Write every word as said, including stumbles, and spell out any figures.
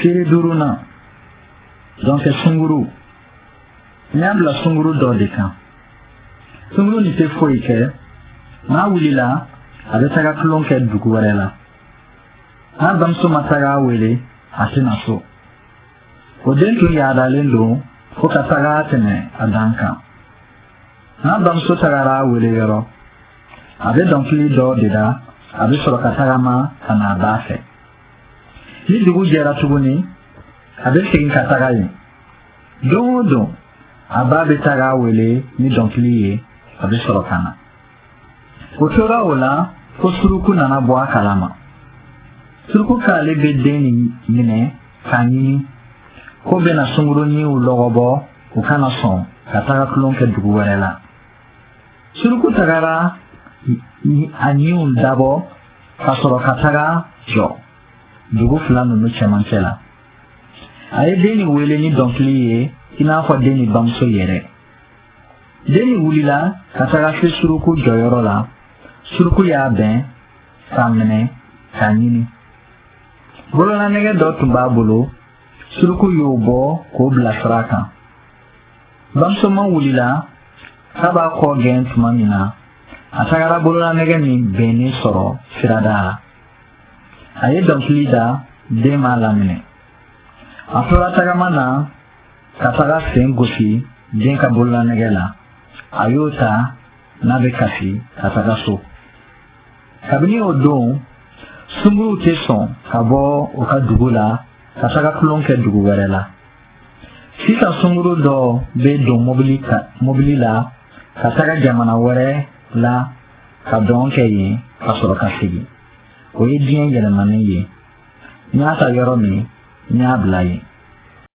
Siri duruna. Donc sunguru. Nyabla sunguru dɔ de kan. Sunguru ni tɛ foyi kɛ. N'a wulila a bɛ taga tulon kɛ dugu wɛrɛ la. N'a bamuso ma taga a wele a tɛna so. O den tun yaadalen don fo ka taga tɛmɛ a dan kan. N'a bamuso tagara a wele yɔrɔ a bɛ dɔnkili dɔ de da a bɛ sɔrɔ ka tagama ka na a b'a fɛ. Ni dugu jɛra tuguni a bɛ segin ka taga yen. Don o don a ba bɛ taga a wele ni dɔnkili ye a bɛ sɔrɔ ka na. O tora o la fo suruku nana bɔ a kalama. Suruku k'ale bɛ den nin minɛ k'a ɲini ko bɛna sunguruninw lɔgɔbɔ u kana sɔn ka taga tulon kɛ dugu wɛrɛ la. Suruku tagara a ɲiw dabɔ ka sɔrɔ ka taga jɔ dugu fila ninnu cɛmancɛ la. A ye den nin wele ni dɔnkili ye i n'a fɔ den ni bamuso yɛrɛ. Den nin wulila ka taga se suruku jɔyɔrɔ la. Suruku y'a bɛn k'a minɛ k'a ɲini. Bolonanɛgɛ dɔ tun b'a bolo. Suruku y'o bɔ k'o bila sira kan. Bamusoma wulila k'a b'a kɔ gɛn tuma min na a tagara bolonanɛgɛ min bɛnnen sɔrɔ sirada la. A ye dɔnkili da den m'a laminɛ. A tora tagama na ka taga sen gosi den ka bolonanɛgɛ la. A y'o ta n'a bɛ kasi ka taga so. Kabini o don sunguruw tɛ sɔn ka bɔ u ka dugu la ka taga tulon kɛ dugu wɛrɛ la. Sisan sunguru dɔ bɛ don mobili ka mobili la ka taga jamana wɛrɛ la ka dɔn kɛ yen ka sɔrɔ ka segin. O ye diɲɛ yɛlɛmanen ye. N y'a ta yɔrɔ min n y'a bila yen.